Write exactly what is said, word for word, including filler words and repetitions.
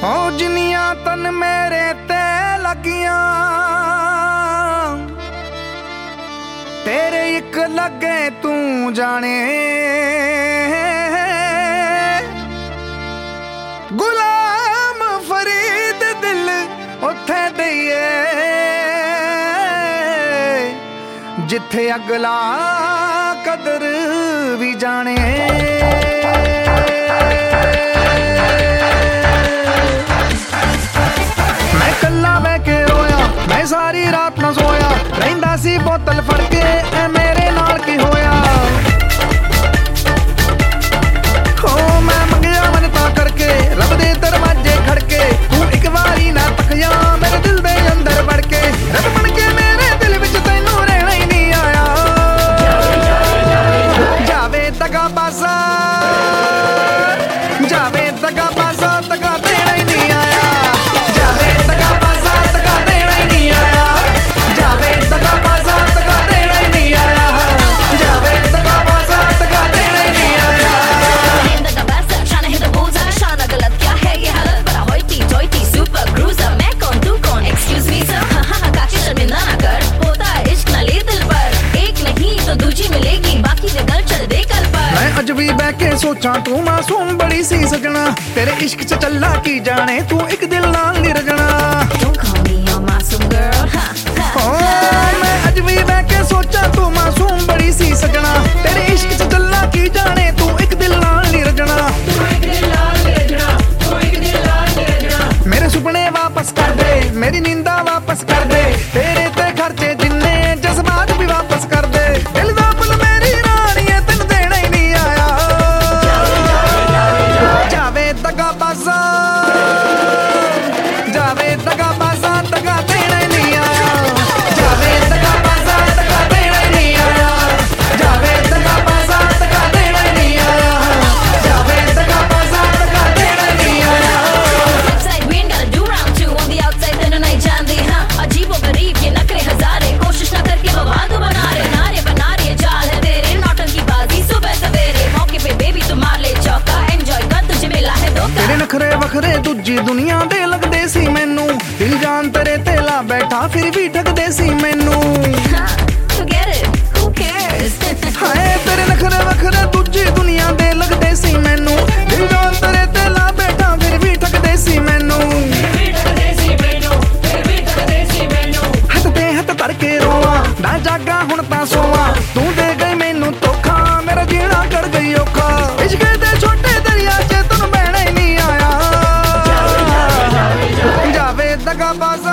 हो जिनिया तन मेरे ते लगियां तेरे एक लगे तू जाने गुलाम फरीद दिल उथे दईए जिथे अगला कदर भी जाने। मैं कला बह के रोया मैं सारी रात ना सोया रहिंदा सी बोतल फड़ के ए मेरे नाल की होया। हो मैं मंगया मनता करके रब दे दरवाजे खड़के तू एक बारी ना तकया मेरे दिल दे अंदर बढ़ के रब बन के मेरे दिल विच तैनू रहना ही नहीं आया। जावे दगा बाजा जावे दगा बाजा दगा देना ही नहीं आया। जावे दगा बाजा दगा देना ही नहीं आया। जावे दगा बाजा दगा देना ही नहीं आया। जावे दगा बाजा दगा देना ही नहीं आया। दगा बाजा trying to hit the bullseye शाना गलत क्या है ये हालत बड़ा होती जोईती सुपर क्रूजर मैं कौन तू कौन एक्सक्यूज मी सर हाँ हाँ काके शर्मिंदा ना कर होता है इश्क ना ले दिल पर एक नहीं तो दूजी मिलेगी बाकी जगह चल दे कल पर। मैं अज भी बह के सोचा तू मासूम बड़ी सी सजना तेरे इश्क च चला की जाने तू एक दिल नाल नहीं रजना। Don't call me your मासूम girl हाँ हाँ ओ मैं अज भी बह के सोचा तू मासूम बड़ी सी सजना तेरे इश्क च चला की जाने तू एक दिल नाल नहीं रजना। मेरे सुपने वापस कर दे मेरी नींदा वापस कर दे तेरे ते खर्चे जिन्ने जज्बात भी वापस कर दे दिल दा फुल मेरी रानी तेन देना ही नहीं आया। जावे दगा बाजा जावे दगा बाजा दगा देना ही नहीं आया। जावे दगा बाजा दगा देना ही नहीं आया। जावे दगा बाजा दगा देना ही नहीं आया। जावे दगा बाजा दगा देना ही नहीं आया। Outside we ain't gotta do round two on the outside तेनू नहीं जानदी हाँ अजीबो गरीब ये नखरे हजारे कोशिश ना करके बवाल तो बना रहे नारे बना रहे जाल है तेरे नौटंकी बाजी सुबह सवेरे मौके पे बेबी तू मार ले चौका एंजॉय कर तुझे मिला है धोखा। तेरे नखरे वखरे दूजी दुनिया दे लगदे सी मैनू दिल जान तेरे ते ला बैठा फिर भी ठगदे सी मैनू। हाँ, forget it, who cares? हाय तेरे नखरे वखरे दूजी दुनिया दे लगदे सी मैनू दिल जान तेरे ते ला बैठा फिर भी ठगदे सी मैनू। हथ ते हथ धर के रोवां ना जागा हुण तां सोवां तू दे गई मैनू धोखा मेरा जीना कर गई औखा। इश्क दे छोटे दरिया च तैनू बहना ही नहीं आया। जावे दगा बाजा